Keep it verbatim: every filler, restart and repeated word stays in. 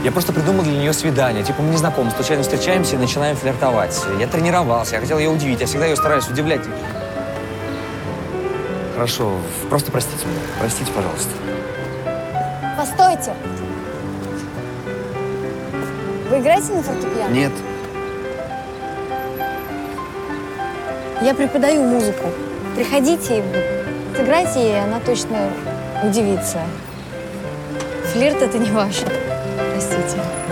Я просто придумал для нее свидание. Типа мы не знакомы, случайно встречаемся и начинаем флиртовать. Я тренировался, я хотел ее удивить, я всегда ее стараюсь удивлять. Хорошо, просто простите меня. Простите, пожалуйста. Постойте! Вы играете на фортепиано? Нет. Я преподаю музыку. Приходите, сыграйте ей, она точно удивится. Флирт — это не ваше. Простите.